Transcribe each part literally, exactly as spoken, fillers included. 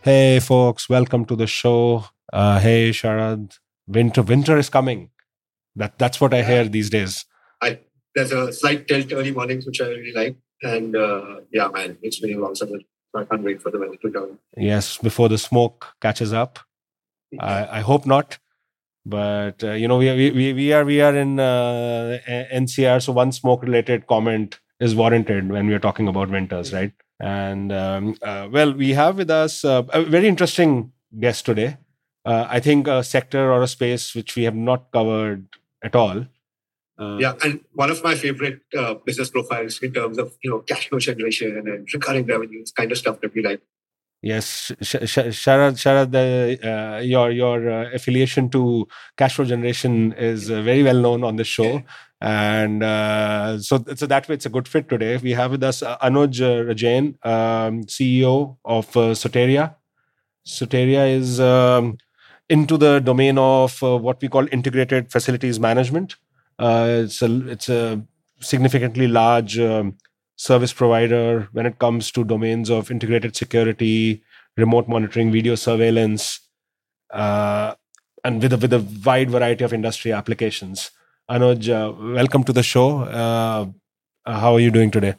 Hey, folks, welcome to the show. Uh, hey, Sharad. Winter, winter is coming. That that's what I Yeah. hear these days. I there's a slight tilt early mornings which I really like, and uh, yeah, man, it's been a long summer. So I can't wait for the weather to turn. Yes, before the smoke catches up. I, I hope not. But uh, you know, we, we we we are we are in uh, N C R, so one smoke-related comment is warranted when we are talking about winters, right? And um, uh, well, we have with us uh, a very interesting guest today. Uh, I think a sector or a space which we have not covered at all. Uh, yeah, and one of my favorite uh, business profiles in terms of you know cash flow generation and recurring revenues, kind of stuff that we like. Yes, Sh- Sh- Sharad, Sharad, uh, uh, your your uh, affiliation to cash flow generation is uh, very well known on the show, and uh, so so that way it's a good fit today. We have with us uh, Anuj uh, Rajain, um, C E O of uh, Soteria. Soteria is um, into the domain of uh, what we call integrated facilities management. Uh, it's a it's a significantly large um, service provider when it comes to domains of integrated security, remote monitoring, video surveillance, uh, and with a, with a wide variety of industry applications. Anuj, uh, welcome to the show. Uh, uh, how are you doing today?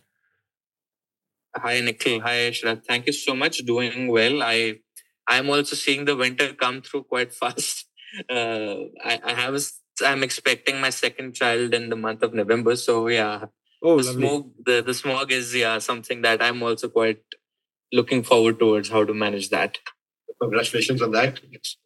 Hi, Nikhil. Hi, Sharad. Thank you so much. Doing well. I I'm also seeing the winter come through quite fast. Uh, I, I have a, I'm expecting my second child in the month of November. So yeah, Oh, the smoke, the, the smog is yeah something that I'm also quite looking forward towards how to manage that. Congratulations on that.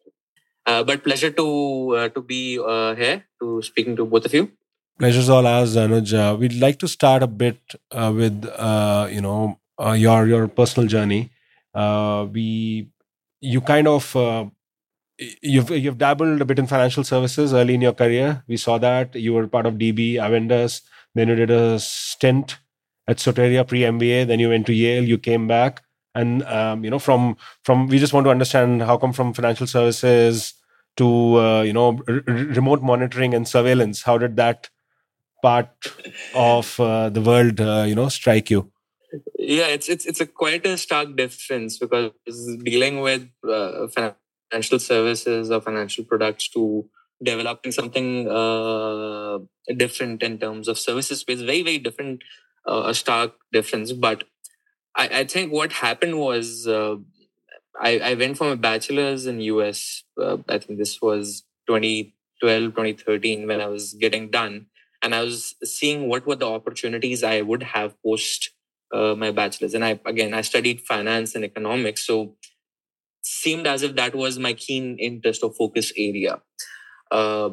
Uh, but pleasure to uh, to be uh, here to speaking to both of you. Pleasure's all ours, Anuj. Uh, we'd like to start a bit uh, with uh, you know uh, your your personal journey. Uh, we you kind of uh, you've you've dabbled a bit in financial services early in your career. We saw that you were part of D B, Avendus. Then you did a stint at Soteria pre M B A. Then you went to Yale. You came back, and um, you know from from we just want to understand how come from financial services to uh, you know r- r- remote monitoring and surveillance. How did that part of uh, the world uh, you know strike you? Yeah, it's it's it's a quite a stark difference because dealing with uh, financial services or financial products to developing something uh, different in terms of services space, very very different, uh, a stark difference. But I, I think what happened was uh, I I went for my bachelor's in U S. Uh, I think this was twenty twelve, twenty thirteen when I was getting done, and I was seeing what were the opportunities I would have post uh, my bachelor's. And I again I studied finance and economics, so seemed as if that was my keen interest or focus area. Uh,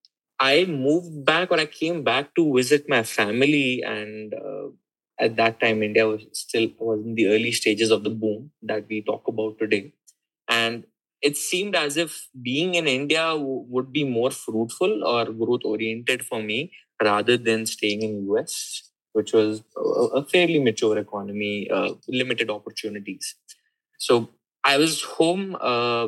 I moved back or I came back to visit my family, and uh, at that time India was still was in the early stages of the boom that we talk about today, and it seemed as if being in India w- would be more fruitful or growth oriented for me rather than staying in U S, which was a, a fairly mature economy, uh, limited opportunities. So I was home. Uh,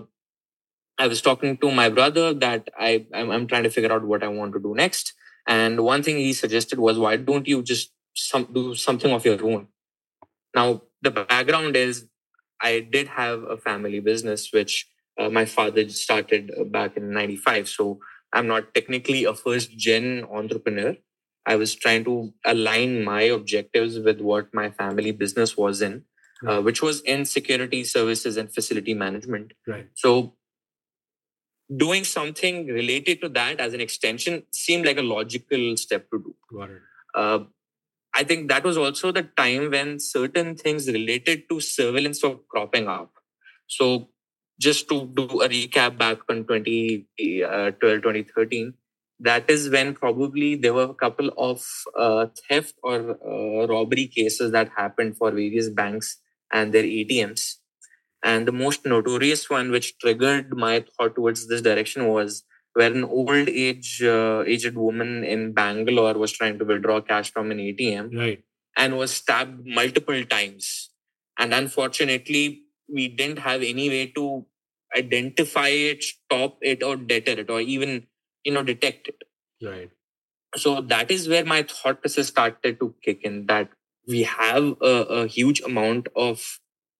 I was talking to my brother that I I'm, I'm trying to figure out what I want to do next. And one thing he suggested was, why don't you just some, do something of your own? Now the background is I did have a family business which uh, my father started uh, back in ninety-five. So I'm not technically a first gen entrepreneur. I was trying to align my objectives with what my family business was in, uh, which was in security services and facility management. Right. So doing something related to that as an extension seemed like a logical step to do. Got it. Uh, I think that was also the time when certain things related to surveillance were cropping up. So just to do a recap back on twenty twelve, twenty thirteen, that is when probably there were a couple of uh, theft or uh, robbery cases that happened for various banks and their A T Ms. And the most notorious one, which triggered my thought towards this direction, was where an old age uh, aged woman in Bangalore was trying to withdraw cash from an A T M, Right. and was stabbed multiple times. And unfortunately, we didn't have any way to identify it, stop it, or deter it, or even you know detect it. Right. So that is where my thought process started to kick in. That we have a, a huge amount of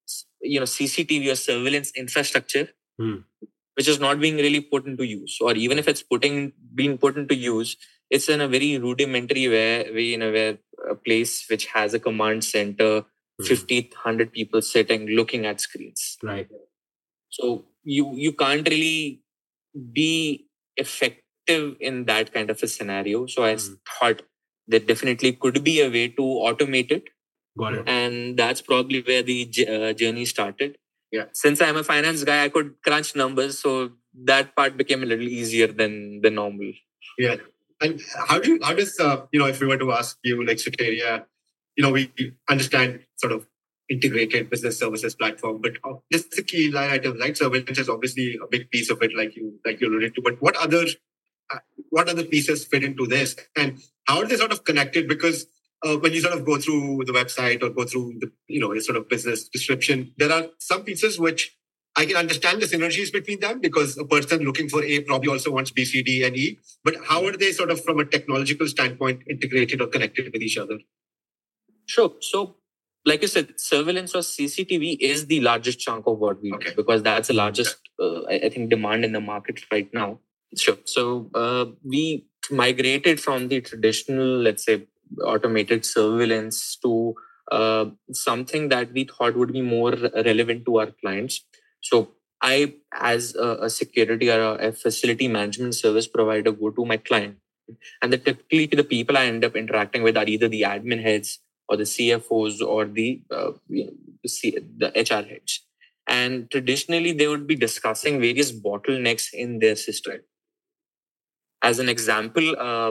you know, C C T V or surveillance infrastructure, Hmm. which is not being really put into use, or even if it's putting being put into use, it's in a very rudimentary way, way in a way, a place which has a command center, Hmm. fifty, one hundred people sitting looking at screens. Right. So you you can't really be effective in that kind of a scenario. So I Hmm. thought there definitely could be a way to automate it. Got it. And that's probably where the j- uh, journey started. Yeah. Since I'm a finance guy, I could crunch numbers, so that part became a little easier than the normal. Yeah. And how do you, how does, uh, you know, if we were to ask you, like Soteria, you know, we understand sort of integrated business services platform, but uh, this is the key line item, right? Surveillance is obviously a big piece of it, like you, like you alluded to, but what other, uh, what other pieces fit into this? And how are they sort of connected? Because uh, when you sort of go through the website or go through the, you know, your sort of business description, there are some pieces which I can understand the synergies between them, because a person looking for A probably also wants B, C, D, and E. But how are they sort of from a technological standpoint integrated or connected with each other? Sure. So, like you said, surveillance or C C T V is the largest chunk of what we Okay. do, because that's the largest, uh, I I think, demand in the market right now. Sure. So uh, we migrated from the traditional, let's say, automated surveillance to uh, something that we thought would be more relevant to our clients. So I, as a, a security or a, a facility management service provider, go to my client, and the, typically the people I end up interacting with are either the admin heads or the C F Os or the uh, you know, the, C, the H R heads. And traditionally, they would be discussing various bottlenecks in their system. As an example, uh,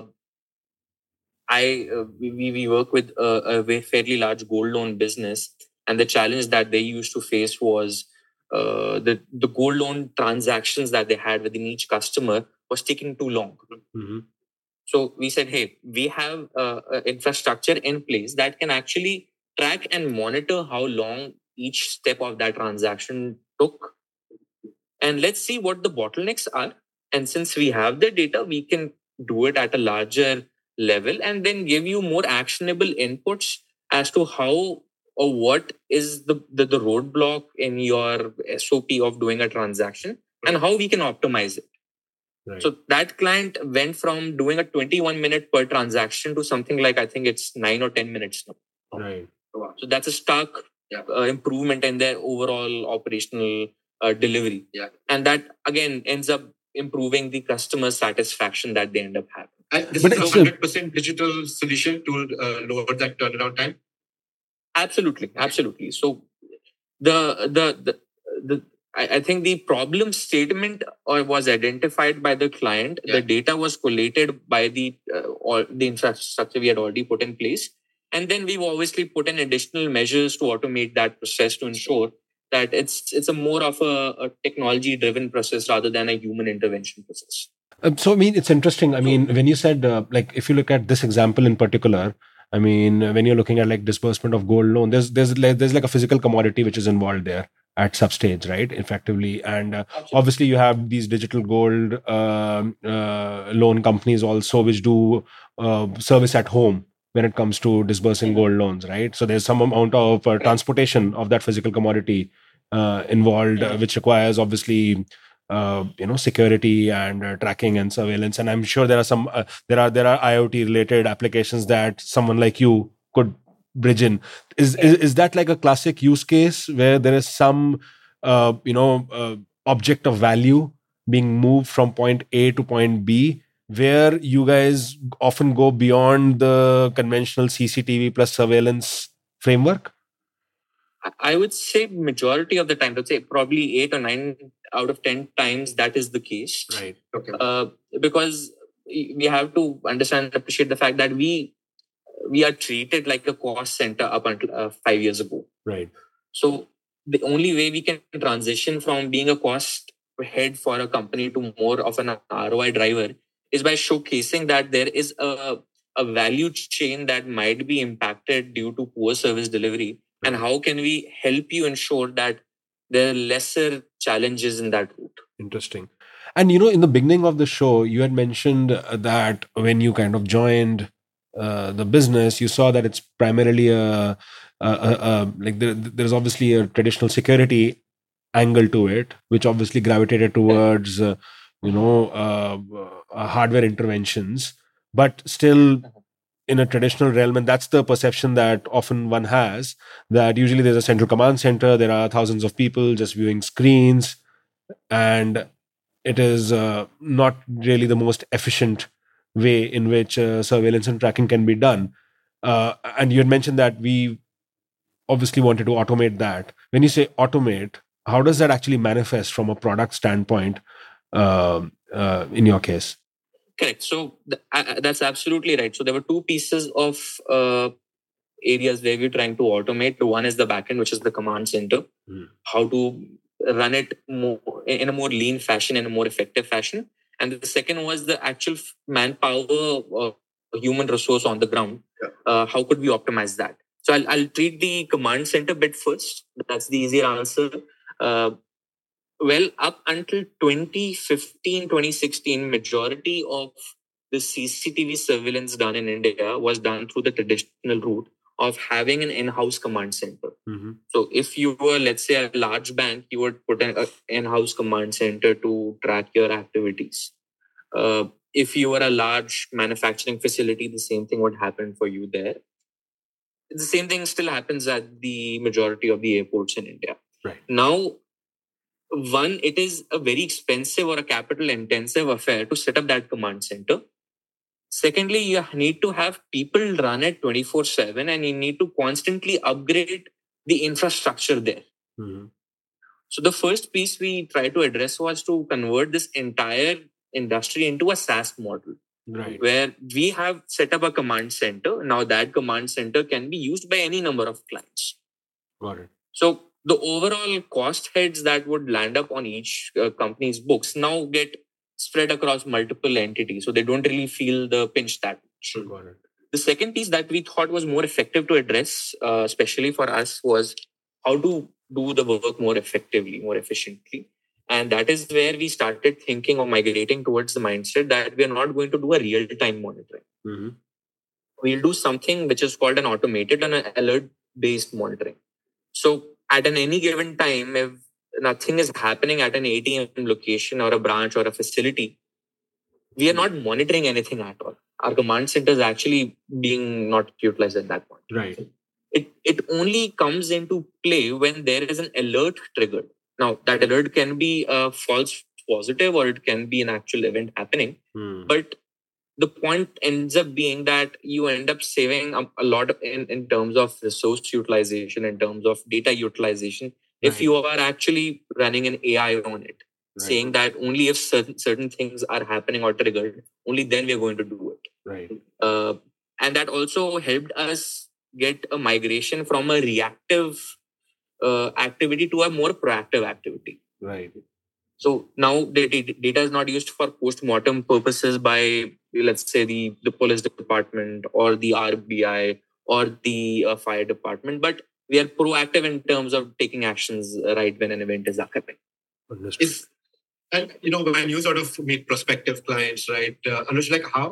I uh, we, we work with a, a fairly large gold loan business, and the challenge that they used to face was uh, the the gold loan transactions that they had within each customer was taking too long. Mm-hmm. So we said, hey, we have uh, a infrastructure in place that can actually track and monitor how long each step of that transaction took, and let's see what the bottlenecks are. And since we have the data, we can do it at a larger level and then give you more actionable inputs as to how or what is the, the, the roadblock in your S O P of doing a transaction and how we can optimize it. Right. So that client went from doing a twenty-one minute per transaction to something like, I think it's nine or ten minutes now. Right. So that's a stark uh, improvement in their overall operational uh, delivery. Yeah. And that again ends up improving the customer satisfaction that they end up having. And this But is a it's one a- hundred percent digital solution to uh, lower that turnaround time? Absolutely, absolutely. So the the the, the I, I think the problem statement or was identified by the client. Yeah. The data was collated by the uh, all the infrastructure we had already put in place, and then we've obviously put in additional measures to automate that process to ensure that it's it's a more of a, a technology driven process rather than a human intervention process. Um, so, I mean, it's interesting. I mean, when you said, uh, like, if you look at this example in particular, I mean, when you're looking at like disbursement of gold loan, there's there's like, there's like a physical commodity which is involved there at substage, right? Effectively, and uh, obviously you have these digital gold um, uh, loan companies also which do uh, service at home when it comes to disbursing gold loans, right? So there's some amount of uh, transportation of that physical commodity uh, involved, uh, which requires obviously uh, you know security and uh, tracking and surveillance. And I'm sure there are some uh, there are there are IoT related applications that someone like you could bridge in. Is is, is that like a classic use case where there is some uh, you know uh, object of value being moved from point A to point B, where you guys often go beyond the conventional C C T V plus surveillance framework? I would say majority of the time, let's say probably eight or nine out of ten times that is the case. Right. Okay. Uh, because we have to understand and appreciate the fact that we we are treated like a cost center up until uh, five years ago. Right. So the only way we can transition from being a cost head for a company to more of an R O I driver is by showcasing that there is a, a value chain that might be impacted due to poor service delivery. And how can we help you ensure that there are lesser challenges in that route? Interesting. And you know, in the beginning of the show, you had mentioned uh, that when you kind of joined, uh, the business, you saw that it's primarily a, a, a, a like there, there's obviously a traditional security angle to it, which obviously gravitated towards uh, you know uh, uh, hardware interventions, but still in a traditional realm, and that's the perception that often one has, that usually there's a central command center, there are thousands of people just viewing screens, and it is uh, not really the most efficient way in which uh, surveillance and tracking can be done. Uh, and you had mentioned that we obviously wanted to automate that. When you say automate, how does that actually manifest from a product standpoint uh, uh, in your case? Correct. So th- uh, that's absolutely right. So there were two pieces of uh, areas where we're trying to automate. One is the backend, which is the command center. Mm. How to run it more in a more lean fashion, in a more effective fashion. And the second was the actual manpower, uh, human resource on the ground. Yeah. Uh, how could we optimize that? So I'll, I'll treat the command center bit first. That's the easier answer. Uh, well, up until twenty fifteen, twenty sixteen, majority of the C C T V surveillance done in India was done through the traditional route of having an in-house command center. Mm-hmm. So if you were, let's say, a large bank, you would put an in-house command center to track your activities. Uh, if you were a large manufacturing facility, the same thing would happen for you there. The same thing still happens at the majority of the airports in India. Right. Now, one, it is a very expensive or a capital intensive affair to set up that command center. Secondly, you need to have people run it twenty-four seven and you need to constantly upgrade the infrastructure there. Mm-hmm. So the first piece we tried to address was to convert this entire industry into a SaaS model. Right. Where we have set up a command center. Now that command center can be used by any number of clients. Got it. So the overall cost heads that would land up on each uh, company's books now get spread across multiple entities. So they don't really feel the pinch that much. Got it. The second piece that we thought was more effective to address, uh, especially for us, was how to do the work more effectively, more efficiently. And that is where we started thinking of migrating towards the mindset that we are not going to do a real-time monitoring. Mm-hmm. We'll do something which is called an automated and an alert-based monitoring. So at an any given time, if nothing is happening at an A T M location or a branch or a facility, we are not monitoring anything at all. Our command center is actually being not utilized at that point. Right. It, it only comes into play when there is an alert triggered. Now, that alert can be a false positive or it can be an actual event happening. Hmm. But the point ends up being that you end up saving a, a lot in, in terms of resource utilization, in terms of data utilization, right. If you are actually running an A I on it, right. Saying that only if certain, certain things are happening or triggered, only then we are going to do it. Right. Uh, and that also helped us get a migration from a reactive Uh, activity to a more proactive activity. Right. So now data, data is not used for post-mortem purposes by, let's say, the, the police department or the R B I or the uh, fire department, but we are proactive in terms of taking actions right when an event is occurring. Is, and, you know, when you sort of meet prospective clients, right, uh, Anuj, like how,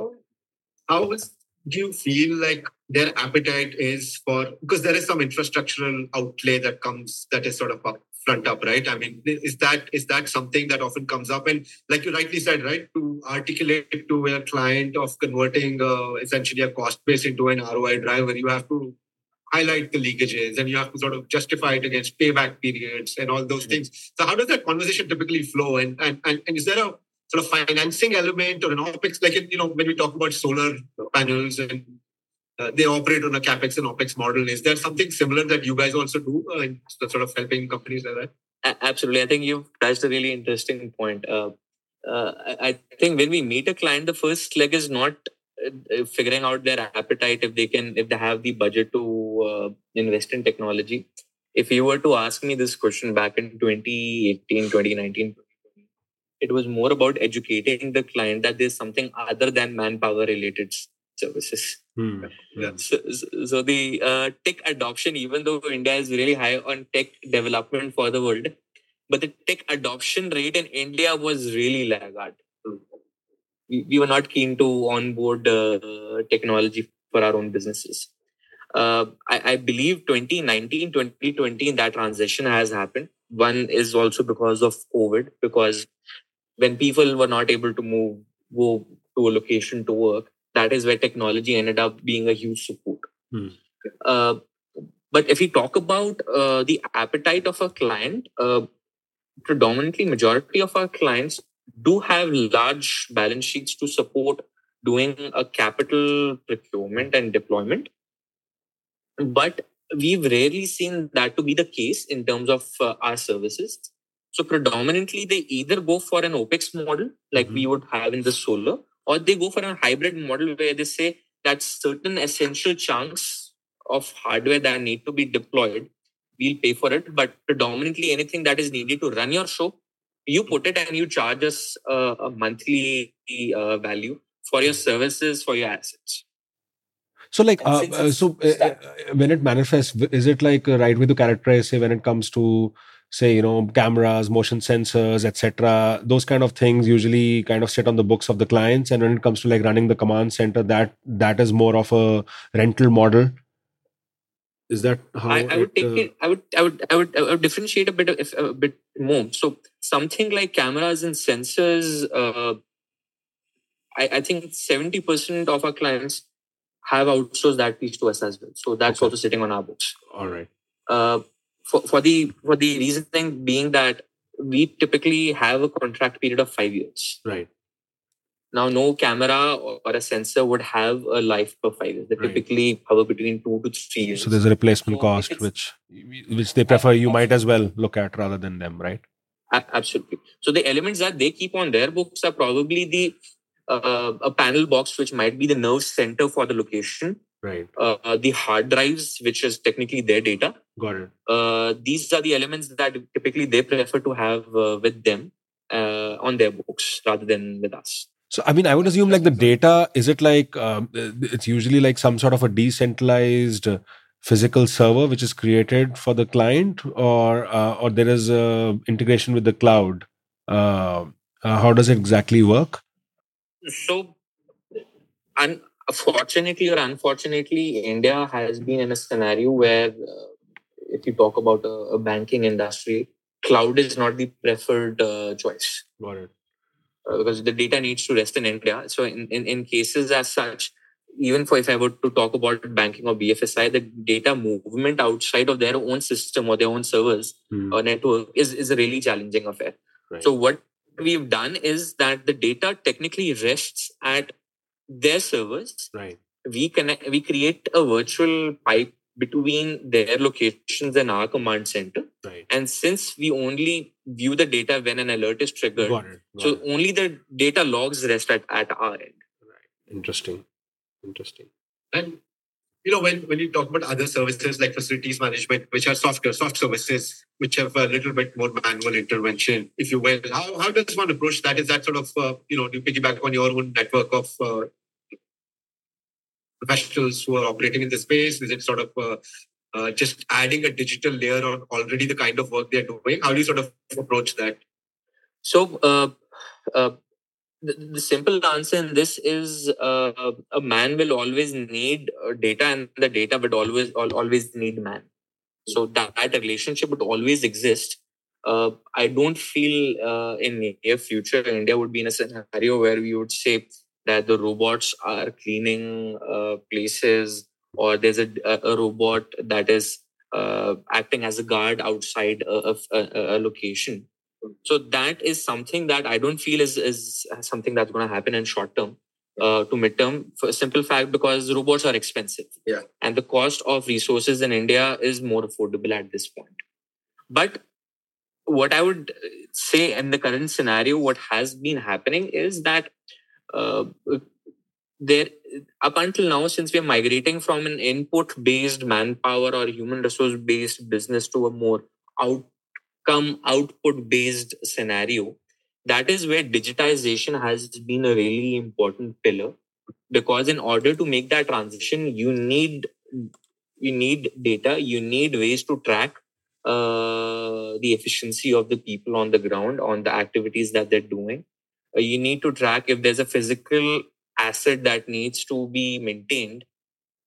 how is, do you feel like their appetite is for, because there is some infrastructural outlay that comes, that is sort of up front up, right? I mean, is that is that something that often comes up? And like you rightly said, right, to articulate to a client of converting uh, essentially a cost base into an R O I driver, you have to highlight the leakages and you have to sort of justify it against payback periods and all those mm-hmm. things. So how does that conversation typically flow? And, and, and, and is there a sort of financing element or an OPEX, like, you know, when we talk about solar panels and uh, they operate on a CapEx and OPEX model, is there something similar that you guys also do uh, in sort of helping companies like that? A- absolutely. I think you've touched a really interesting point. Uh, uh, I think when we meet a client, the first leg is not uh, figuring out their appetite, if they can, if they have the budget to uh, invest in technology. If you were to ask me this question back in twenty eighteen, twenty nineteen, it was more about educating the client that there's something other than manpower related services. Hmm. Yeah. So, so the uh, tech adoption, even though India is really high on tech development for the world, but the tech adoption rate in India was really laggard. We, we were not keen to onboard uh, technology for our own businesses. Uh, I, I believe twenty nineteen, twenty twenty, that transition has happened. One is also because of COVID, because when people were not able to move, go to a location to work, that is where technology ended up being a huge support. Hmm. Uh, but if we talk about uh, the appetite of a client, uh, predominantly majority of our clients do have large balance sheets to support doing a capital procurement and deployment. But we've rarely seen that to be the case in terms of uh, our services. So predominantly, they either go for an OpEx model like mm-hmm. we would have in the solar, or they go for a hybrid model where they say that certain essential chunks of hardware that need to be deployed, we'll pay for it. But predominantly, anything that is needed to run your show, you put it and you charge us uh, a monthly uh, value for your services, for your assets. So, like, uh, uh, so uh, when it manifests, is it like a right way to characterize, say, when it comes to, say, you know, cameras, motion sensors, et cetera, those kind of things usually kind of sit on the books of the clients, and when it comes to like running the command center, that that is more of a rental model. Is that how I, I would it, take uh... it? I would, I would, I would, I would differentiate a bit, of, if, a bit more. So something like cameras and sensors, uh, I, I think seventy percent of our clients have outsourced that piece to us as well. So that's okay. also sitting on our books. All right. Uh, for, for the for the reasoning being that we typically have a contract period of five years. Right. Now, no camera or a sensor would have a life per five years. They right. typically hover between two to three years. So there's a replacement so cost, which which they prefer. You might as well look at rather than them, right? Absolutely. So the elements that they keep on their books are probably the uh, a panel box, which might be the nerve center for the location. Right. Uh, the hard drives, which is technically their data. Got it. Uh, these are the elements that typically they prefer to have uh, with them uh, on their books rather than with us. So, I mean, I would assume like the data, is it like, um, it's usually like some sort of a decentralized physical server which is created for the client, or uh, or there is a integration with the cloud? Uh, uh, how does it exactly work? So, unfortunately or unfortunately, India has been in a scenario where, uh, if you talk about a, a banking industry, cloud is not the preferred uh, choice. Got it. Uh, because the data needs to rest in India. So in, in, in cases as such, even for if I were to talk about banking or B F S I, the data movement outside of their own system or their own servers mm. or network is, is a really challenging affair. Right. So what we've done is that the data technically rests at their servers. Right. We connect, we create a virtual pipe between their locations and our command center. Right. And since we only view the data when an alert is triggered, got it, got so it. only the data logs rest at, at our end. Right. Interesting. Interesting. And, you know, when, when you talk about other services like facilities management, which are softer, soft services, which have a little bit more manual intervention, if you will, how, how does one approach that? Is that sort of, uh, you know, do you piggyback on your own network of uh, professionals who are operating in the space? Is it sort of uh, uh, just adding a digital layer on already the kind of work they're doing? How do you sort of approach that? So uh, uh, the, the simple answer in this is uh, a man will always need data, and the data would always always need man. So that, that relationship would always exist. Uh, I don't feel uh, in the near future India would be in a scenario where we would say that the robots are cleaning uh, places, or there's a, a robot that is uh, acting as a guard outside a, a, a location. So that is something that I don't feel is, is something that's going to happen in short term uh, to mid term, for a simple fact because robots are expensive. Yeah. And the cost of resources in India is more affordable at this point. But what I would say in the current scenario, what has been happening is that Uh, there, up until now, since we are migrating from an input-based manpower or human resource-based business to a more outcome, output-based scenario, that is where digitization has been a really important pillar. Because in order to make that transition, you need you need data, you need ways to track uh, the efficiency of the people on the ground, on the activities that they're doing. You need to track if there's a physical asset that needs to be maintained.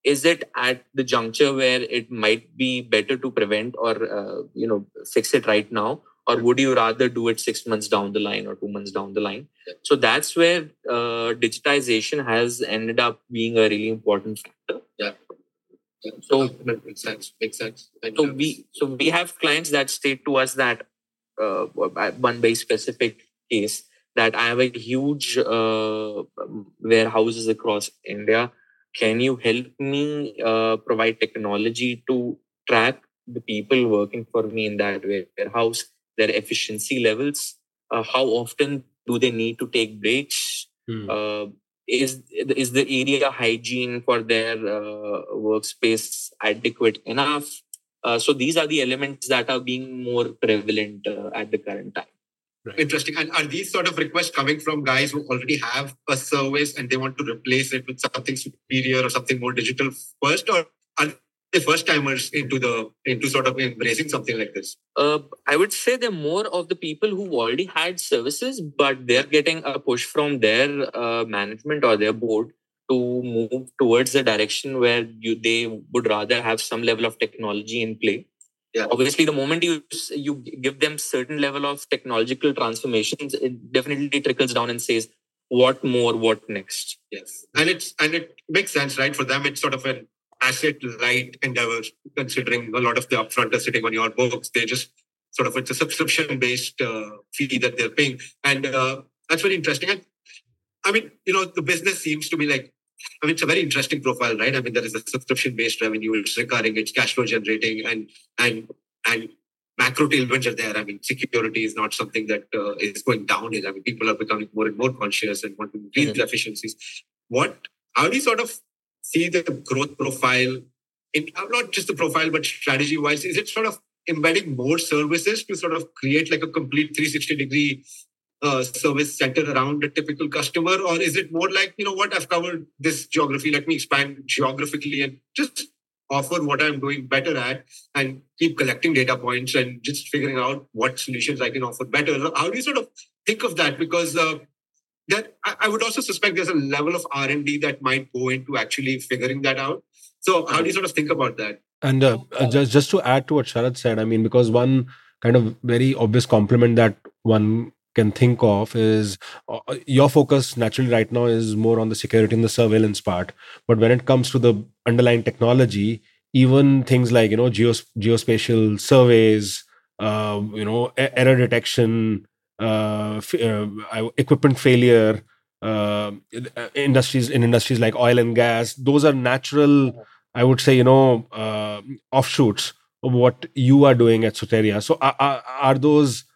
is it at the juncture where it might be better to prevent or uh, you know fix it right now, or would you rather do it six months down the line or two months down the line? So that's where uh, digitization has ended up being a really important factor. Yeah. yeah. So that makes sense. Makes sense. Thank so you. we so we have clients that state to us that uh, one very specific case that I have a huge uh, warehouses across India. Can you help me uh, provide technology to track the people working for me in that warehouse, their efficiency levels? Uh, how often do they need to take breaks? Hmm. Uh, is is the area hygiene for their uh, workspace adequate enough? Uh, so these are the elements that are being more prevalent uh, at the current time. Right. Interesting. And are these sort of requests coming from guys who already have a service and they want to replace it with something superior or something more digital first, or are they first timers into the into sort of embracing something like this? Uh, I would say they're more of the people who already had services, but they're getting a push from their uh, management or their board to move towards the direction where you, they would rather have some level of technology in play. Yeah. Obviously, the moment you you give them certain level of technological transformations, it definitely trickles down and says, what more, what next? Yes. And it's and it makes sense, right? For them, it's sort of an asset light endeavor, considering a lot of the upfront are sitting on your books. They just sort of, it's a subscription based uh, fee that they're paying. And uh, that's very interesting. And I mean, you know, the business seems to be like, I mean, it's a very interesting profile, right? I mean, there is a subscription-based revenue, it's recurring, it's cash flow generating, and and and macro tailwinds are there. I mean, security is not something that uh, is going downhill. I mean, people are becoming more and more conscious and want to increase mm-hmm. efficiencies. What? How do you sort of see the growth profile? In not just the profile, but strategy-wise, is it sort of embedding more services to sort of create like a complete three sixty degree Uh, service centered around a typical customer, or is it more like, you know what, I've covered this geography, let me expand geographically and just offer what I'm doing better at and keep collecting data points and just figuring out what solutions I can offer better? How do you sort of think of that? Because uh, that I, I would also suspect there's a level of R and D that might go into actually figuring that out. So how do you sort of think about that? And uh, uh, just just to add to what Sharad said, I mean, because one kind of very obvious compliment that one can think of is uh, your focus naturally right now is more on the security and the surveillance part. But when it comes to the underlying technology, even things like, you know, geos- geospatial surveys, uh, you know, e- error detection, uh, f- uh, equipment failure, uh, industries in industries like oil and gas, those are natural, I would say, you know, uh, offshoots of what you are doing at Soteria. So are, are, are those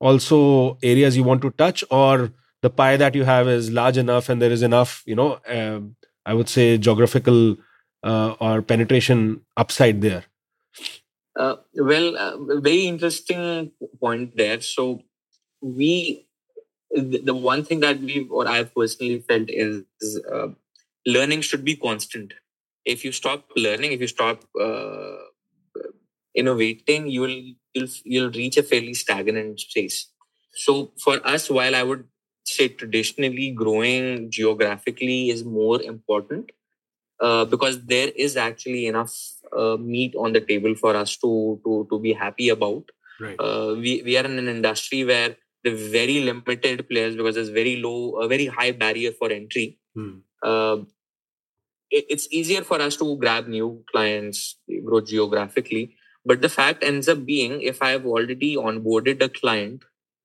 also areas you want to touch, or the pie that you have is large enough and there is enough, you know, uh, I would say geographical uh, or penetration upside there? Uh, well, uh, very interesting point there. So we, the, the one thing that we, or I've personally felt is uh, learning should be constant. If you stop learning, if you stop uh, innovating, you will you'll, you'll reach a fairly stagnant space. So for us, while I would say traditionally growing geographically is more important, uh, because there is actually enough uh, meat on the table for us to to to be happy about. Right. Uh, we we are in an industry where the very limited players, because there's very low, a very high barrier for entry. Hmm. Uh, it, it's easier for us to grab new clients, grow geographically. But the fact ends up being, if I've already onboarded a client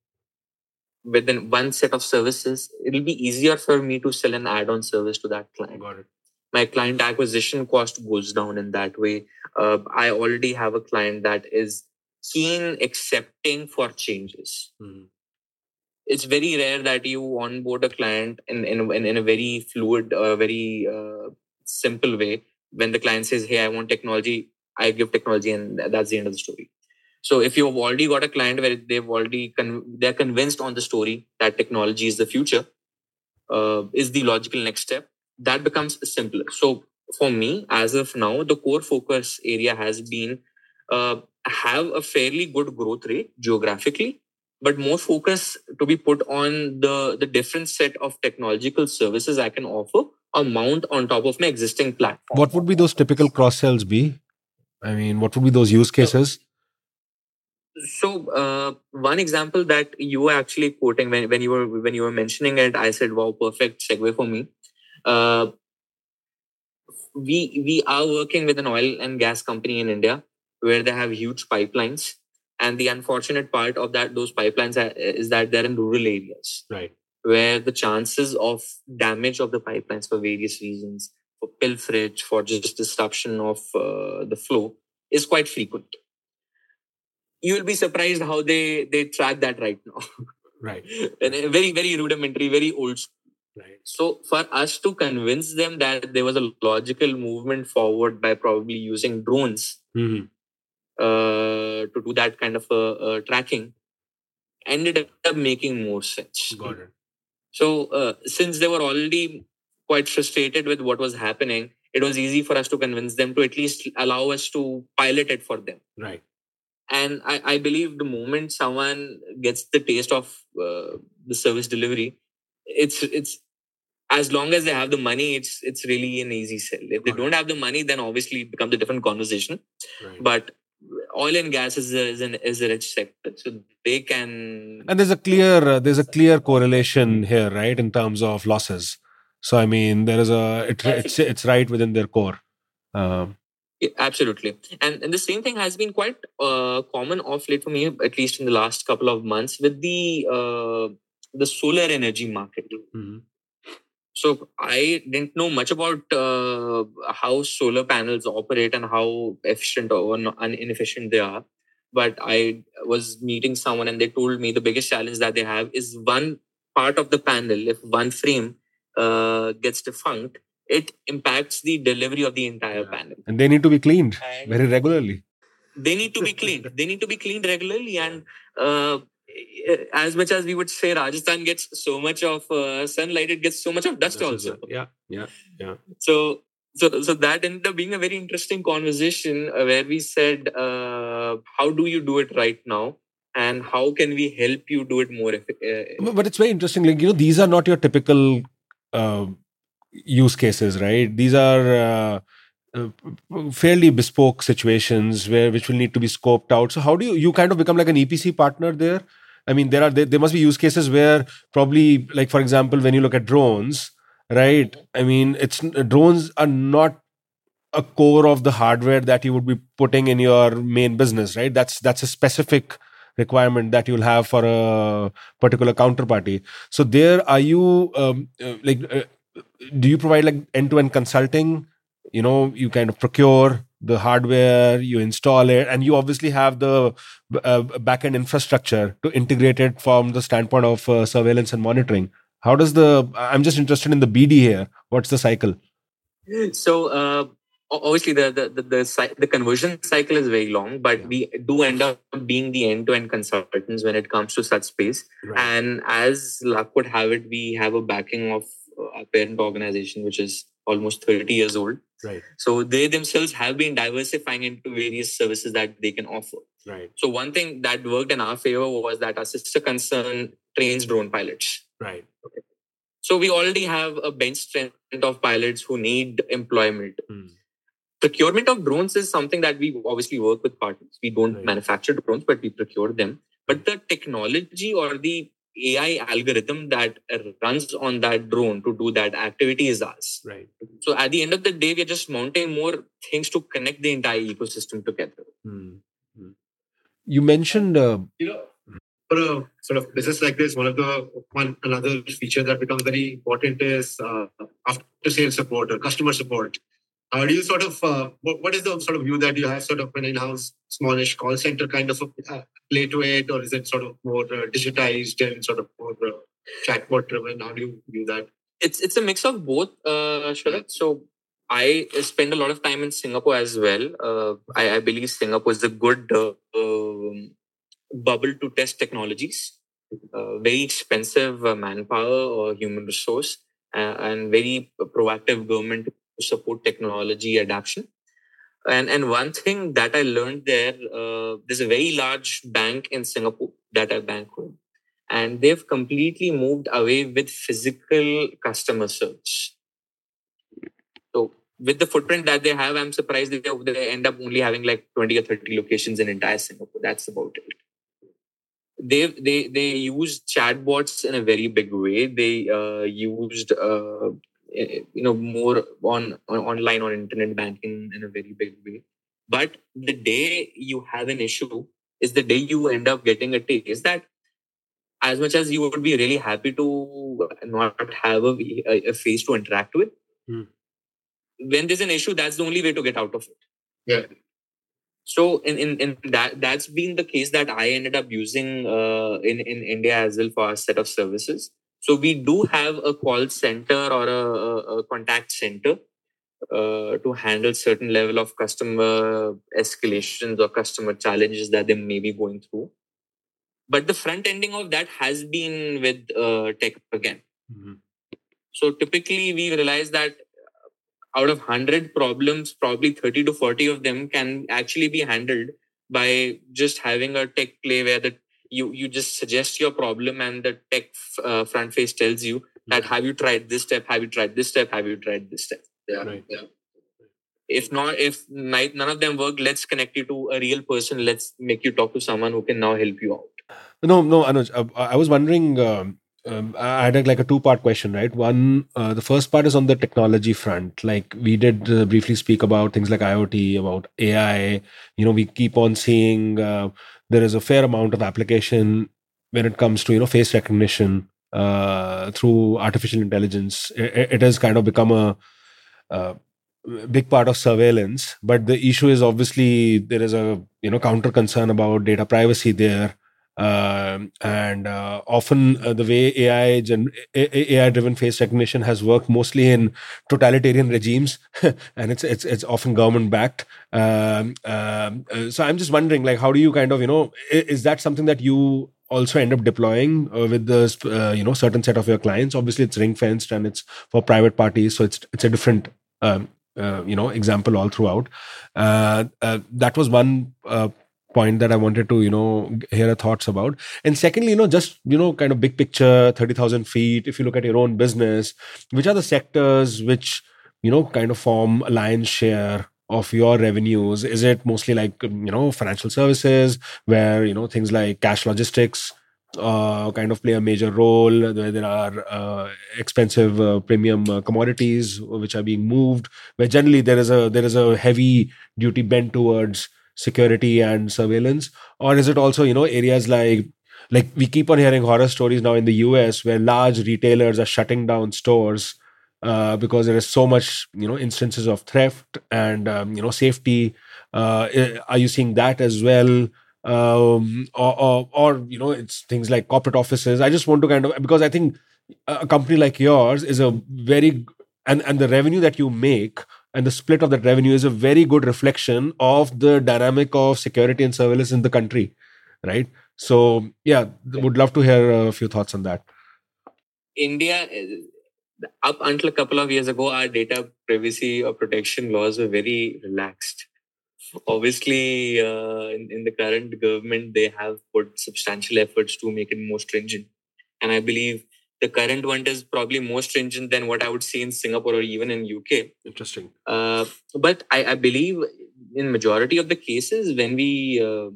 within one set of services, it'll be easier for me to sell an add-on service to that client. Got it. My client acquisition cost goes down in that way. Uh, I already have a client that is keen accepting for changes. Mm-hmm. It's very rare that you onboard a client in in, in, in a very fluid, uh, very uh, simple way. When the client says, hey, I want technology, I give technology, and that's the end of the story. So if you've already got a client where they've already con- they're convinced on the story that technology is the future, uh, is the logical next step, that becomes simpler. So for me, as of now, the core focus area has been uh, have a fairly good growth rate geographically, but more focus to be put on the, the different set of technological services I can offer or mount on top of my existing platform. What would be those typical cross sells be? I mean, what would be those use cases? So uh, one example that you were actually quoting when, when you were when you were mentioning it, I said, "Wow, perfect segue for me." Uh, we we are working with an oil and gas company in India where they have huge pipelines, and the unfortunate part of that those pipelines are, is that they're in rural areas, right, where the chances of damage of the pipelines for various reasons, for pilferage, for just disruption of uh, the flow, is quite frequent. You will be surprised how they they track that right now. Right. Very, very rudimentary, very old school. Right. So for us to convince them that there was a logical movement forward by probably using drones mm-hmm. uh, to do that kind of uh, uh, tracking, ended up making more sense. Got it. So uh, since they were already quite frustrated with what was happening, it was easy for us to convince them to at least allow us to pilot it for them. Right. And I, I believe the moment someone gets the taste of uh, the service delivery, it's it's as long as they have the money, it's it's really an easy sell. If they don't have the money, then obviously it becomes a different conversation. Right. But oil and gas is a, is, an, is a rich sector, so they can. And there's a clear uh, there's a clear correlation here, right, in terms of losses. So I mean, there is a it, it's it's right within their core. Um, Yeah, absolutely. And, and the same thing has been quite uh, common of late for me, at least in the last couple of months, with the uh, the solar energy market. mm-hmm. So I didn't know much about uh, how solar panels operate and how efficient or inefficient they are. But I was meeting someone and they told me the biggest challenge that they have is one part of the panel, if one frame uh, gets defunct, it impacts the delivery of the entire yeah. panel. And they need to be cleaned and very regularly. They need to be cleaned. They need to be cleaned regularly. And uh, as much as we would say Rajasthan gets so much of uh, sunlight, it gets so much of dust That's also. Yeah, yeah, yeah. So, so, so that ended up being a very interesting conversation uh, where we said, uh, how do you do it right now? And how can we help you do it more? Uh, but it's very interesting. Like, you know, these are not your typical uh, use cases, right? These are uh, uh, fairly bespoke situations where which will need to be scoped out. So how do you you kind of become like an E P C partner there? I mean, there are there, there must be use cases where probably, like for example, when you look at drones, right? I mean, it's drones are not a core of the hardware that you would be putting in your main business, right? That's that's a specific requirement that you'll have for a particular counterparty. So there, are you um, uh, like, uh, do you provide like end-to-end consulting? You know, you kind of procure the hardware, you install it, and you obviously have the uh, back-end infrastructure to integrate it from the standpoint of uh, surveillance and monitoring. How does the? I'm just interested in the B D here. What's the cycle? So. Uh... Obviously, the the, the the the conversion cycle is very long, but yeah. we do end up being the end-to-end consultants when it comes to such space. Right. And as luck would have it, we have a backing of a parent organization, which is almost thirty years old. Right. So they themselves have been diversifying into various services that they can offer. Right. So one thing that worked in our favor was that our sister concern trains drone pilots. Right. Okay. So we already have a bench strength of pilots who need employment. Hmm. Procurement of drones is something that we obviously work with partners. We don't right. manufacture drones, but we procure them. But the technology or the A I algorithm that runs on that drone to do that activity is ours. Right. So at the end of the day, we're just mounting more things to connect the entire ecosystem together. Hmm. You mentioned, uh, you know, for a sort of business like this, one of the one another feature that becomes very important is uh, after sales support or customer support. How do you sort of, uh, what, what is the sort of view that you have, sort of an in-house smallish call center kind of a uh, play to it, or is it sort of more uh, digitized and sort of more uh, chatbot driven? How do you view that? It's it's a mix of both, uh, Sharat. So I spend a lot of time in Singapore as well. Uh, I, I believe Singapore is a good uh, um, bubble to test technologies. Uh, very expensive uh, manpower or human resource, uh, and very proactive government support technology adoption. And and one thing that I learned there, uh, there's a very large bank in Singapore that I bank with, and they've completely moved away with physical customer service. with the footprint that they have, I'm surprised they, they end up only having like twenty or thirty locations in entire Singapore. That's about it. They they they used chatbots in a very big way. They uh, used uh, you know more on, on online on internet banking in a very big way. But the day you have an issue is the day you end up getting a taste that, as much as you would be really happy to not have a, a face to interact with, hmm. when there's an issue, that's the only way to get out of it. Yeah. So in, in, in that that's been the case that I ended up using uh, in, in India as well for our set of services. So we do have a call center or a, a, a contact center uh, to handle certain level of customer escalations or customer challenges that they may be going through. But the front ending of that has been with uh, tech again. Mm-hmm. So typically we realize that out of one hundred problems, probably thirty to forty of them can actually be handled by just having a tech play where the, you, you just suggest your problem and the tech uh, front face tells you that, have you tried this step? Have you tried this step? Have you tried this step? Yeah. Right. Yeah. If not, if none of them work, let's connect you to a real person. Let's make you talk to someone who can now help you out. No, no, Anuj, uh, I was wondering, um, um, I had a, like a two-part question, right? One, uh, the first part is on the technology front. Like we did uh, briefly speak about things like IoT, about A I. You know, we keep on seeing uh, there is a fair amount of application when it comes to, you know, face recognition uh, through artificial intelligence. It, it has kind of become a, a big part of surveillance. But the issue is obviously there is a, you know, counter concern about data privacy there. Um, and uh, often uh, the way A I gen- A I-driven face recognition has worked mostly in totalitarian regimes, and it's it's it's often government-backed. Um, um, uh, so I'm just wondering, like, how do you kind of, you know, is, is that something that you also end up deploying uh, with the uh, you know certain set of your clients? Obviously, it's ring-fenced and it's for private parties, so it's it's a different um, uh, you know example all throughout. Uh, uh, that was one. Uh, point that I wanted to, you know, hear your thoughts about. And secondly, you know, just, you know, kind of big picture, thirty thousand feet, if you look at your own business, which are the sectors which, you know, kind of form a lion's share of your revenues? Is it mostly like, you know, financial services where, you know, things like cash logistics uh, kind of play a major role, where there are uh, expensive uh, premium uh, commodities which are being moved, where generally there is a there is a heavy duty bent towards security and surveillance? Or is it also, you know, areas like like we keep on hearing horror stories now in the U S where large retailers are shutting down stores uh, because there is so much, you know, instances of theft and um, you know safety. Uh, are you seeing that as well? Um, or, or or you know, it's things like corporate offices. I just want to kind of, because I think a company like yours is a very and and the revenue that you make and the split of that revenue is a very good reflection of the dynamic of security and surveillance in the country, right? So, yeah, would love to hear a few thoughts on that. India, up until a couple of years ago, our data privacy or protection laws were very relaxed. Obviously, uh, in, in the current government, they have put substantial efforts to make it more stringent. And I believe the current one is probably more stringent than what I would see in Singapore or even in U K. Interesting. Uh, but I, I believe in majority of the cases, when we, uh,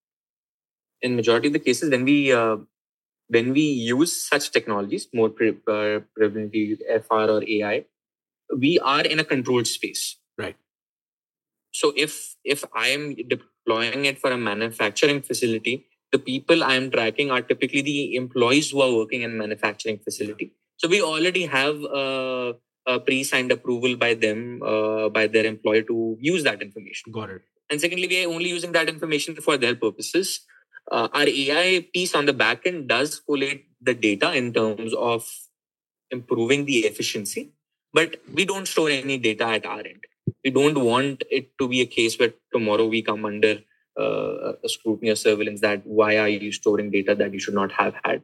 in majority of the cases, when we, uh, when we use such technologies, more pre- uh, prevalently F R or A I, we are in a controlled space. Right. So if if I am deploying it for a manufacturing facility, the people I am tracking are typically the employees who are working in manufacturing facility. So we already have a, a pre-signed approval by them, uh, by their employer to use that information. Got it. And secondly, we are only using that information for their purposes. Uh, our A I piece on the back end does collate the data in terms of improving the efficiency, but we don't store any data at our end. We don't want it to be a case where tomorrow we come under uh, a scrutiny or surveillance that why are you storing data that you should not have had.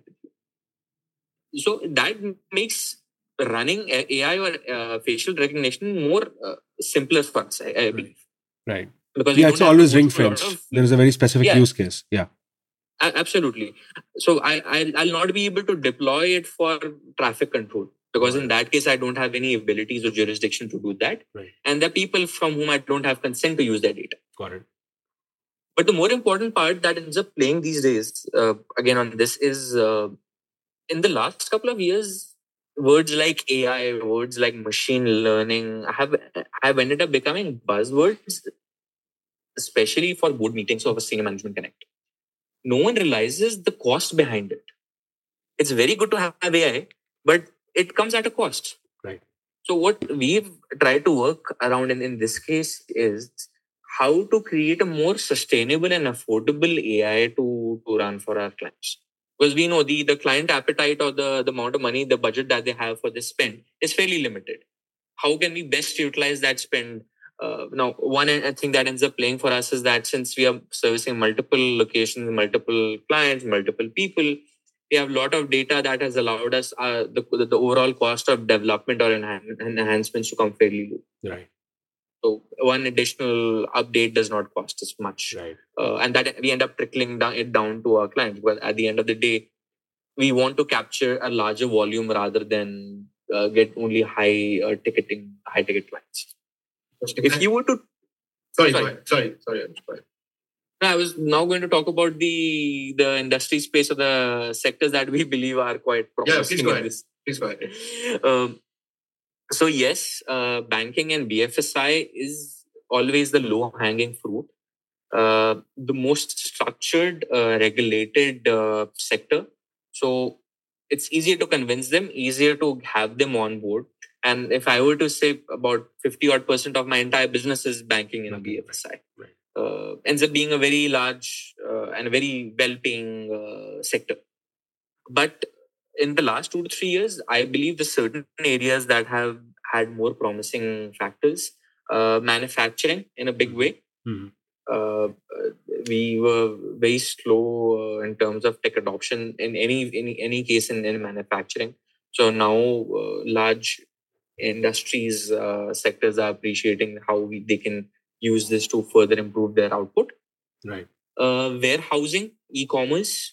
So that makes running A I or uh, facial recognition more uh, simpler for us, I, I believe. Right. Because yeah, it's always ring fenced. There is a very specific yeah, use case. Yeah. Absolutely. So I, I I'll not be able to deploy it for traffic control. Because Right. in that case, I don't have any abilities or jurisdiction to do that. Right. And there are people from whom I don't have consent to use their data. Got it. But the more important part that ends up playing these days, uh, again on this, is uh, in the last couple of years, words like A I, words like machine learning have have ended up becoming buzzwords, especially for board meetings of a Senior Management Connect. No one realizes the cost behind it. It's very good to have A I, but it comes at a cost. Right. So what we've tried to work around in, in this case is how to create a more sustainable and affordable A I to, to run for our clients. Because we know the, the client appetite or the, the amount of money, the budget that they have for this spend is fairly limited. How can we best utilize that spend? Uh, now, one thing that ends up playing for us is that since we are servicing multiple locations, multiple clients, multiple people, we have a lot of data that has allowed us uh, the, the overall cost of development or enhan- enhancements to come fairly low. Right. So one additional update does not cost us much. Right. Uh, and that we end up trickling down it down to our clients. But at the end of the day, we want to capture a larger volume rather than uh, get only high uh, ticketing, high ticket clients. If you were to... Sorry, sorry, sorry, sorry. sorry. I was now going to talk about the the industry space or the sectors that we believe are quite promising. Yeah, please go in ahead. this. Please go ahead. Um, so yes, uh, banking and B F S I is always the low-hanging fruit. Uh, the most structured, uh, regulated uh, sector. So it's easier to convince them, easier to have them on board. And if I were to say about fifty odd percent of my entire business is banking and Okay. B F S I. Right. Uh, ends up being a very large uh, and a very well-paying uh, sector. But in the last two to three years, I believe the certain areas that have had more promising factors, uh, manufacturing in a big way. Mm-hmm. Uh, we were very slow uh, in terms of tech adoption in any any any case in, in manufacturing. So now uh, large industries uh, sectors are appreciating how we, they can use this to further improve their output. Right. Uh, warehousing, e-commerce,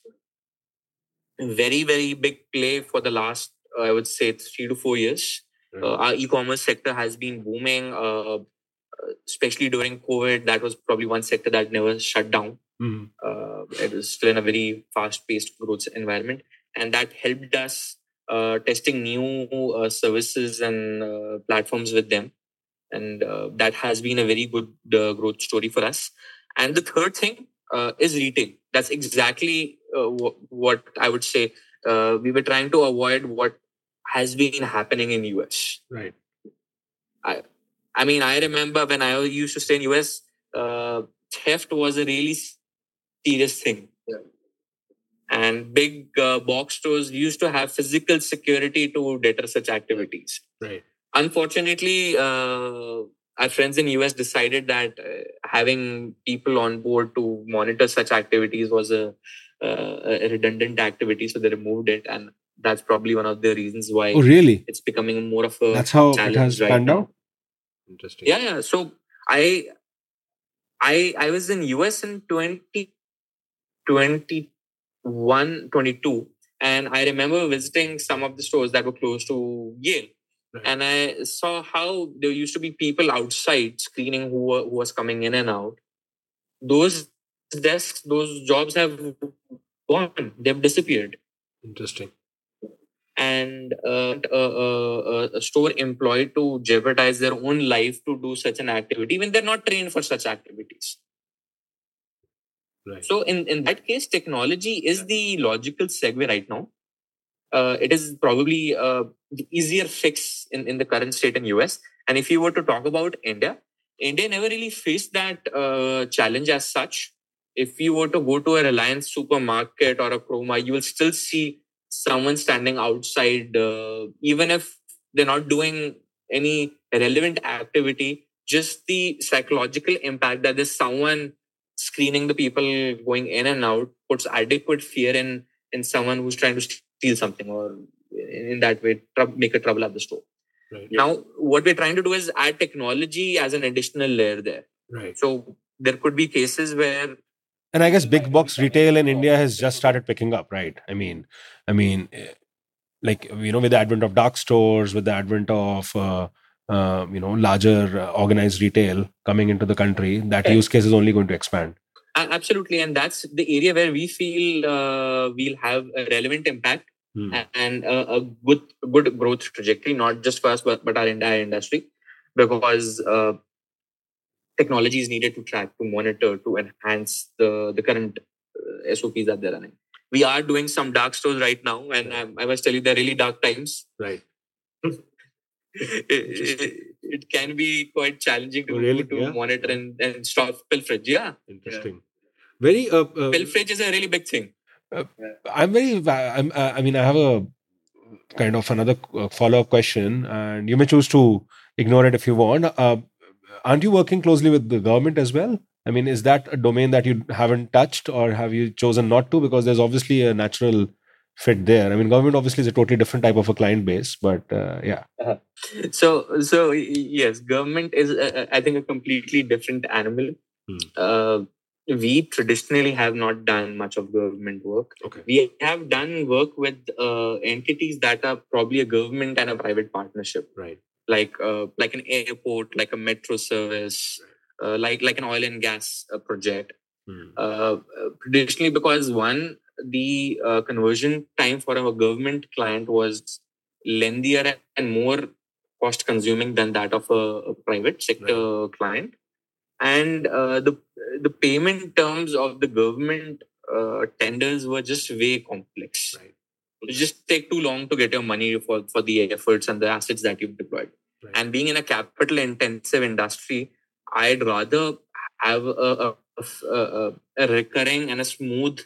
very, very big play for the last, uh, I would say, three to four years. Right. Uh, our e-commerce sector has been booming, uh, especially during COVID. That was probably one sector that never shut down. Mm-hmm. Uh, it was still in a very fast-paced growth environment. And that helped us uh, testing new uh, services and uh, platforms with them. And uh, that has been a very good uh, growth story for us. And the third thing uh, is retail. That's exactly uh, w- what I would say. Uh, we were trying to avoid what has been happening in U S. Right. I, I mean, I remember when I used to stay in U S, uh, theft was a really serious thing. Yeah. And big uh, box stores used to have physical security to deter such activities. Right. Unfortunately, uh, our friends in U S decided that uh, having people on board to monitor such activities was a, uh, a redundant activity, so they removed it, and that's probably one of the reasons why. Oh, really? It's becoming more of a That's how challenge it has right panned now. out. Interesting. Yeah, yeah. So I, I, I was in U S in twenty twenty-one, twenty-two, and I remember visiting some of the stores that were close to Yale. Right. And I saw how there used to be people outside screening who, were, who was coming in and out. Those desks, those jobs have gone. They've disappeared. Interesting. And uh, a, a, a store employed to jeopardize their own life to do such an activity when they're not trained for such activities. Right. So in, in that case, technology is the logical segue right now. Uh, it is probably uh, the easier fix in, in the current state in U S. And if you were to talk about India, India never really faced that uh, challenge as such. If you were to go to a Reliance supermarket or a Croma, you will still see someone standing outside, uh, even if they're not doing any relevant activity, just the psychological impact that there's someone screening the people going in and out puts adequate fear in, in someone who's trying to steal something or in that way make a trouble at the store. Right. Now, what we're trying to do is add technology as an additional layer there. Right. So there could be cases where... And I guess big box retail in India has just started picking up, right? I mean, I mean, like, you know, with the advent of dark stores, with the advent of, uh, uh, you know, larger uh, organized retail coming into the country, that use case is only going to expand. Absolutely. And that's the area where we feel uh, we'll have a relevant impact hmm. and a, a good good growth trajectory, not just for us, but, but our entire industry, because uh, technology is needed to track, to monitor, to enhance the, the current uh, S O Ps that they're running. We are doing some dark stores right now, and I, I must tell you, they're really dark times. Right. it, it, it can be quite challenging to, really? to yeah. monitor and, and stop pilferage. Yeah. Interesting. Yeah. Very uh, uh, pilferage is a really big thing. Uh, I'm very. I'm. Uh, I mean, I have a kind of another follow-up question, and you may choose to ignore it if you want. Uh, aren't you working closely with the government as well? I mean, is that a domain that you haven't touched, or have you chosen not to? Because there's obviously a natural fit there. I mean, government obviously is a totally different type of a client base, but uh, yeah. Uh-huh. So, so yes, government is, uh, I think, a completely different animal. Hmm. Uh, we traditionally have not done much of government work. Okay. We have done work with uh, entities that are probably a government and a private partnership. Right. Like uh, like an airport, like a metro service, right. uh, like like an oil and gas uh, project. Hmm. Uh, traditionally, because one, the uh, conversion time for a government client was lengthier and more cost consuming than that of a, a private sector right. client. And uh, the the payment terms of the government uh, tenders were just way complex. Right. It just take too long to get your money for, for the efforts and the assets that you've deployed. Right. And being in a capital intensive industry, I'd rather have a, a, a, a recurring and a smooth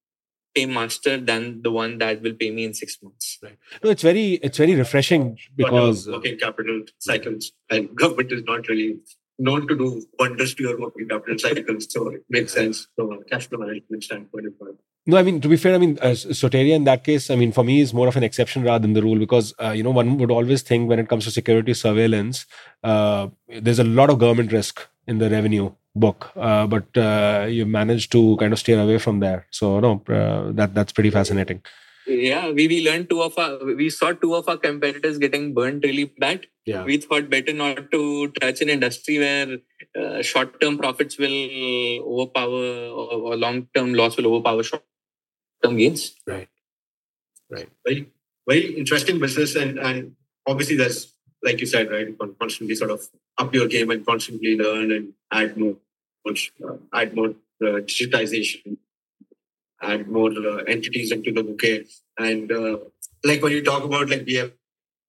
paymaster than the one that will pay me in six months. Right. No, it's very it's very refreshing because working capital cycles, and government is not really known to do wonders to your working capital cycles, so it makes sense from a cash flow management standpoint. No, I mean, to be fair, I mean, uh, Soteria in that case, I mean, for me is more of an exception rather than the rule, because, uh, you know, one would always think when it comes to security surveillance, uh, there's a lot of government risk in the revenue book, uh, but uh, you managed to kind of steer away from there. So, no, uh, that that's pretty fascinating. Yeah, we, we learned two of our, we saw two of our competitors getting burnt really bad. Yeah. We thought better not to touch an industry where uh, short-term profits will overpower or, or long-term loss will overpower short-term gains. Right. Right. Very, very interesting business. And, and obviously there's, like you said, right, you can constantly sort of up your game and constantly learn and add more, uh, add more uh, digitization. Add more uh, entities into the bouquet. And uh, like when you talk about like B F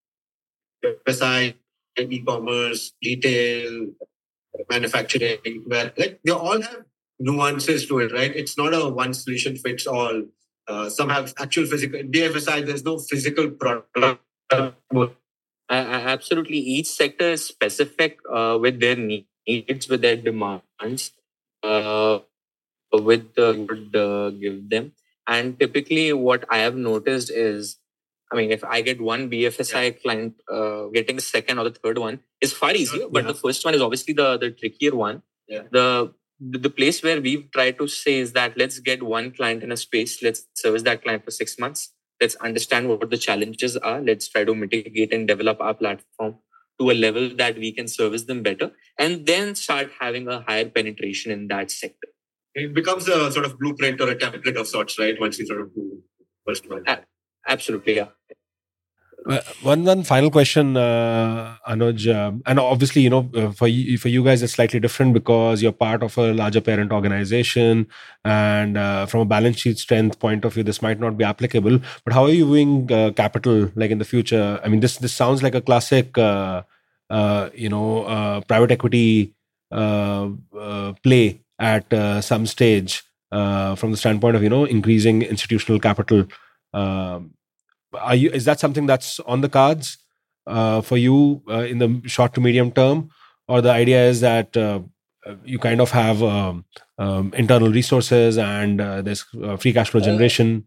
S I, e-commerce, retail, manufacturing, where like they all have nuances to it, right? It's not a one solution fits all. Uh, some have actual physical, B F S I, there's no physical product. Uh, absolutely. Each sector is specific uh, with their needs, with their demands. Uh, with the would uh, give them. And typically what I have noticed is, I mean, if I get one B F S I yeah. client, uh, getting the second or the third one is far easier, but yeah. the first one is obviously the, the trickier one. Yeah. The, the place where we've tried to say is that let's get one client in a space, let's service that client for six months. Let's understand what the challenges are. Let's try to mitigate and develop our platform to a level that we can service them better, and then start having a higher penetration in that sector. It becomes a sort of blueprint or a template of sorts, right? Once you sort of do first one. Absolutely, yeah. Uh, one one final question, uh, Anuj, um, and obviously, you know, uh, for you, for you guys, it's slightly different because you're part of a larger parent organization, and uh, from a balance sheet strength point of view, this might not be applicable. But how are you viewing uh, capital, like in the future? I mean, this this sounds like a classic, uh, uh, you know, uh, private equity uh, uh, play at uh, some stage, uh, from the standpoint of, you know, increasing institutional capital. Um, are you? Is that something that's on the cards uh, for you uh, in the short to medium term, or the idea is that uh, you kind of have um, um, internal resources and uh, there's uh, free cash flow generation?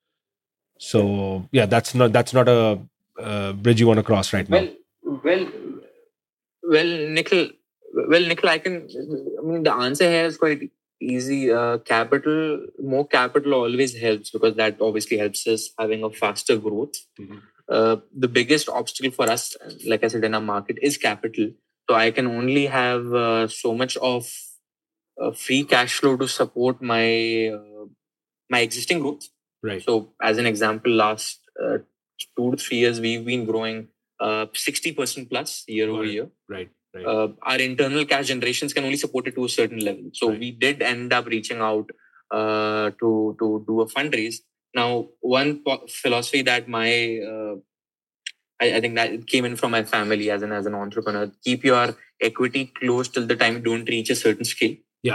So yeah, that's not that's not a uh, bridge you want to cross right well, now. Well, well, Nikhil. Well, Nikhil, I can. I mean, the answer here is quite easy. Uh, capital, more capital always helps because that obviously helps us having a faster growth. Mm-hmm. uh, the biggest obstacle for us, like I said, in our market is capital. So I can only have uh, so much of uh, free cash flow to support my uh, my existing growth. Right. So as an example, last uh, two to three years, we've been growing uh, sixty percent plus year over year. Right. Right. Uh, our internal cash generations can only support it to a certain level. So right. we did end up reaching out uh, to to do a fundraise. Now, one po- philosophy that my uh, I, I think that came in from my family as an as an entrepreneur: keep your equity close till the time you don't reach a certain scale. Yeah.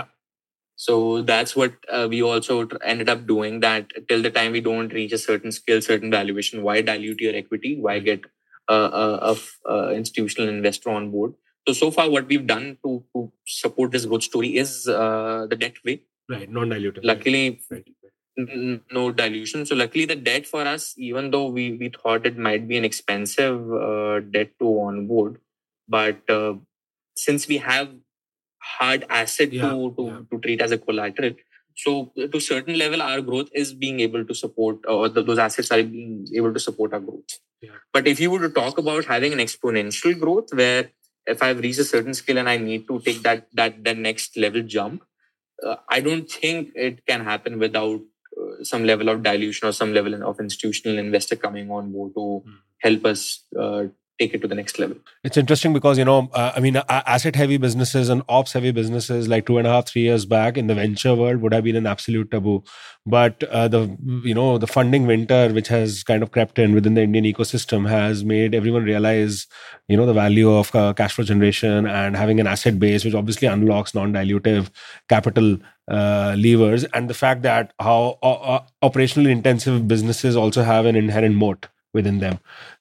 So that's what uh, we also ended up doing. That till the time we don't reach a certain scale, certain valuation, why dilute your equity? Why get a, a, a, a institutional investor on board? So, so far what we've done to, to support this growth story is uh, the debt way. Right, non-dilutive. Luckily, right. n- no dilution. So luckily the debt for us, even though we, we thought it might be an expensive uh, debt to onboard, but uh, since we have hard asset yeah, to, to, yeah. to treat as a collateral, so to a certain level, our growth is being able to support, or the, those assets are being able to support our growth. Yeah. But if you were to talk about having an exponential growth where if I've reached a certain skill and I need to take that that that next level jump, uh, I don't think it can happen without uh, some level of dilution or some level of institutional investor coming on board to mm. help us uh, take it to the next level. It's interesting because, you know, uh, I mean, uh, asset-heavy businesses and ops-heavy businesses like two and a half, three years back in the venture world would have been an absolute taboo. But uh, the, you know, the funding winter, which has kind of crept in within the Indian ecosystem, has made everyone realize, you know, the value of uh, cash flow generation and having an asset base, which obviously unlocks non-dilutive capital uh, levers, and the fact that how uh, operationally intensive businesses also have an inherent moat within them.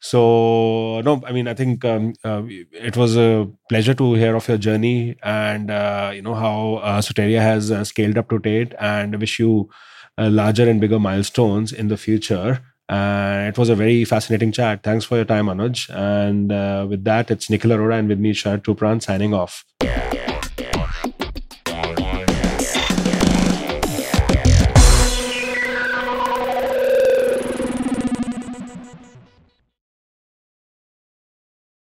So, no, I mean, I think um, uh, it was a pleasure to hear of your journey and, uh, you know, how uh, Soteria has uh, scaled up to date, and wish you uh, larger and bigger milestones in the future. And uh, it was a very fascinating chat. Thanks for your time, Anuj. And uh, with that, it's Nikhil Arora and with me, Sharad Tupran, signing off.